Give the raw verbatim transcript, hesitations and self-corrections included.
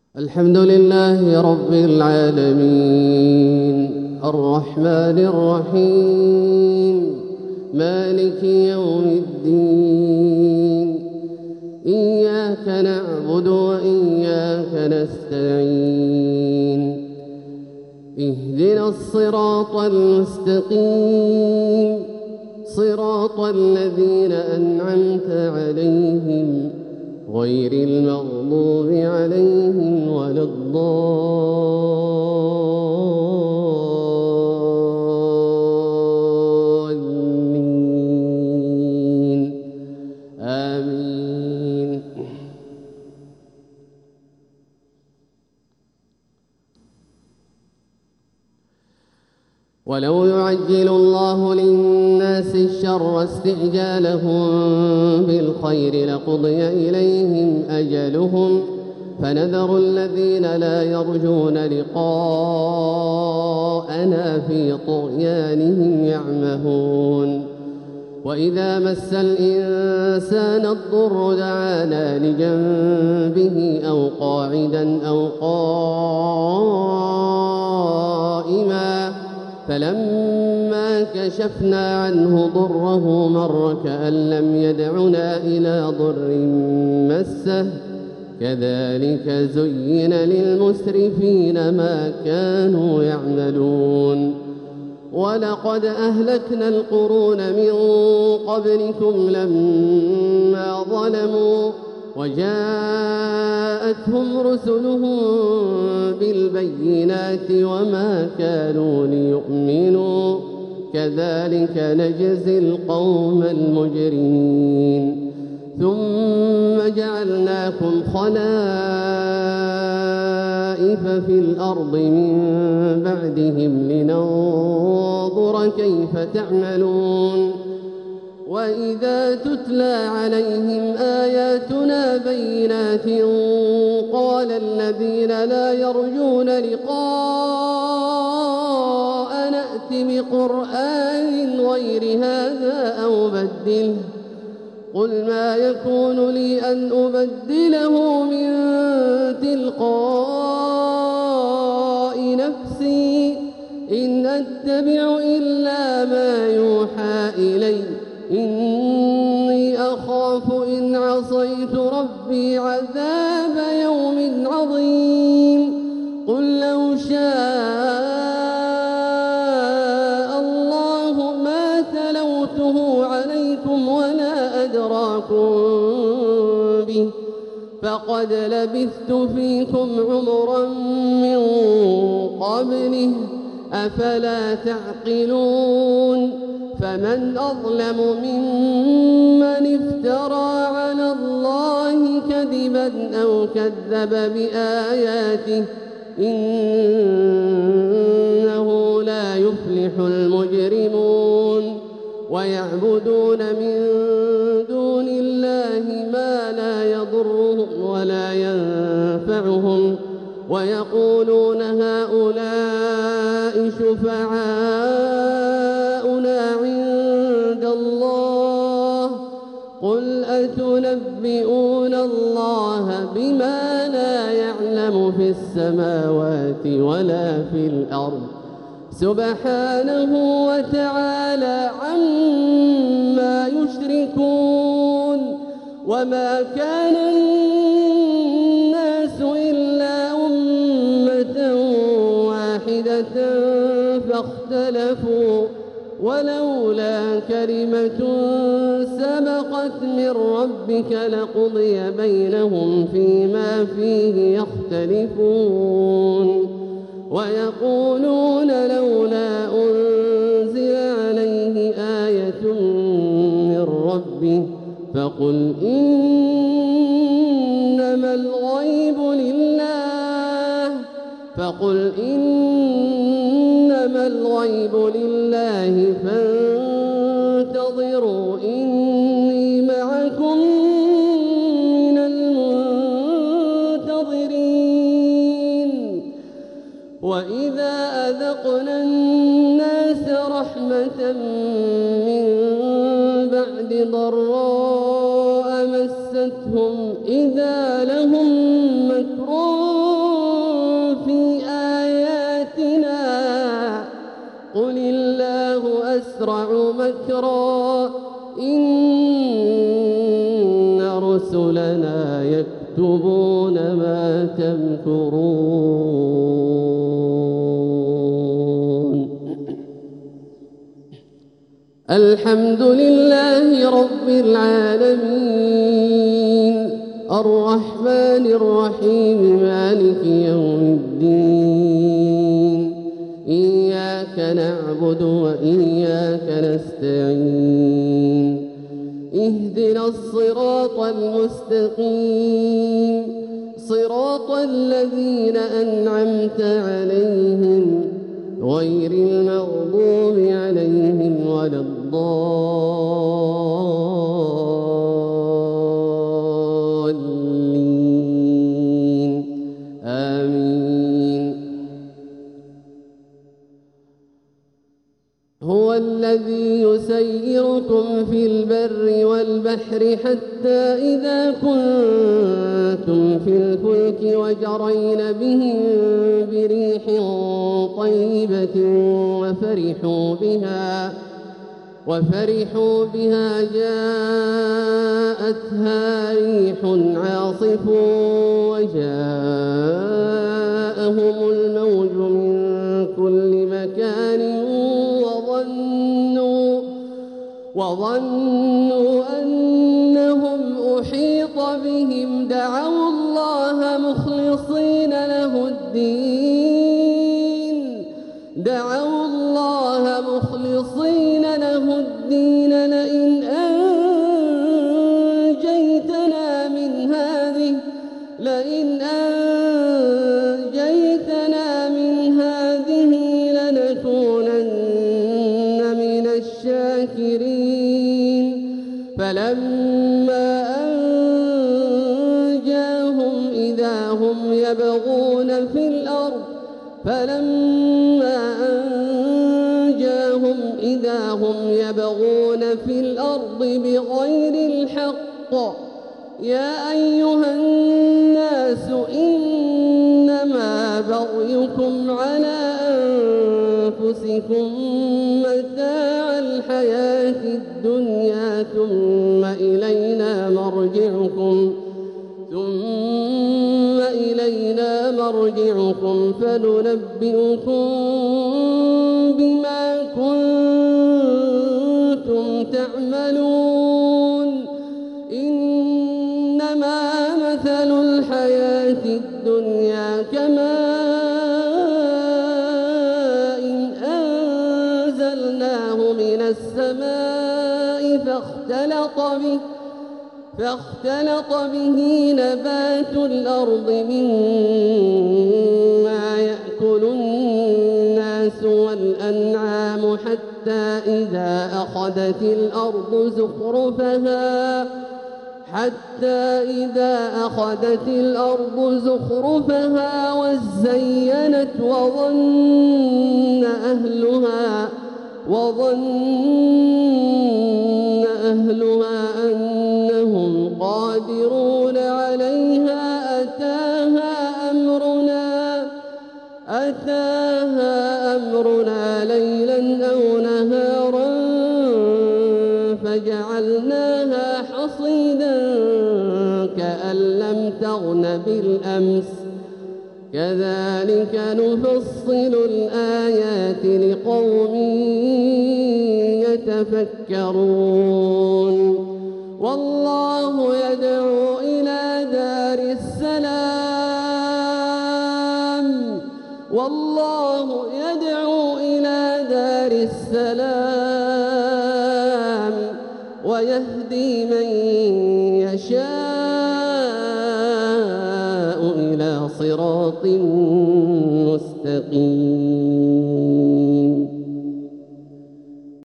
الحمد لله رب العالمين الرحمن الرحيم مالك يوم الدين إياك نعبد وإياك نستعين اهدنا الصراط المستقيم صراط الذين أنعمت عليهم غير المغضوب عليهم ولا الضالين آمين. ولو يعجل الله للناس الشر استعجالهم بالخير لقضي إليهم أجلهم فنذر الذين لا يرجون لقاءنا في طغيانهم يعمهون. وإذا مس الإنسان الضر دعانا لجنبه أو قاعدا أو قائما فلما كشفنا عنه ضره مر كأن لم يدعنا إلى ضر مسه كذلك زين للمسرفين ما كانوا يعملون. ولقد أهلكنا القرون من قبلكم لما ظلموا وجاءتهم رسلهم بالبينات وما كانوا ليؤمنوا كذلك نجزي القوم المجرمين. ثم جعلناكم خلائف في الأرض من بعدهم لننظر كيف تعملون. وإذا تتلى عليهم آياتنا بينات قال الذين لا يرجون لقاء نأت بقرآن غير هذا أو بدله قل ما يكون لي أن أبدله من تلقاء نفسي إن أتبع إلا ما يوحى إلي إني أخاف إن عصيت ربي عذاب يوم عظيم. قل لو شاء الله ما تلوته عليكم ولا أدراكم به فقد لبثت فيكم عمرا من قبله أفلا تعقلون. فمن أظلم ممن افترى على الله كذبا أو كذب بآياته إنه لا يفلح المجرمون. ويعبدون من دون الله ما لا يضرهم ولا ينفعهم ويقولون هؤلاء شفعاؤنا عند الله قل أتنبئون الله بما لا يعلم في السماوات ولا في الأرض سبحانه وتعالى عما يشركون. وما كان الناس إلا أمة واحدة فاختلفوا ولولا كلمة سبقت من ربك لقضي بينهم فيما فيه يختلفون. ويقولون لولا أنزل عليه آية من ربه فقل إنما الغيب لله فقل إنما الغيب لله فانتظروا إني معكم من المنتظرين. وإذا أذقنا الناس رحمة من بعد ضراء مستهم إذا لهم مكر أسرع مكرا إن رسلنا يكتبون ما تمكرون. الحمد لله رب العالمين الرحمن الرحيم مالك يوم الدين إياك نعبد وإياك نستعين اهدنا الصراط المستقيم صراط الذين أنعمت عليهم غير المغضوب عليهم ولا الضالين آمين. هو الذي يسيركم في البر والبحر حتى إذا كنتم في الفلك وجرين بهم بريح طيبة وفرحوا بها وفرحوا بها جاءتها ريح عاصف وجاءهم الموج من كل مكان وظنوا وظنوا أنهم أحيط بهم دعوا الله مخلصين له الدين دعوا الله مخلصين له الدين لئن أنجيتنا من هذه لئن أنجيتنا من هذه لنكونن من الشاكرين. فلما أنجاهم إذا هم يبغون في الأرض فلما أنجاهم إذا هم يبغون في الأرض بغير الحق يا أيها الناس إنما بغيكم على أنفسكم متاع الحياة الدنيا ثم إلينا مرجعكم ثم إلينا مرجعكم فننبئكم بما كنتم تعملون. إنما مثل الحياة الدنيا كماء أنزلناه من السماء فاختلط به فاختلط به نبات الأرض مما يأكل الناس والأنعام حتى إذا أخذت الأرض زخرفها حتى إذا أخذت الأرض زخرفها وزينت وظن أهلها وظن أهلها أنهم قادرون عليها أتاها أمرنا أتاها أمرنا ليلا أو نهارا فجعلناها حصيدا كأن لم تغن بالأمس كذلك نفصل الآيات لقوم يتفكرون. والله يدعو إلى دار السلام والله يدعو إلى دار السلام ويهدي من يشاء إلى صراط مستقيم.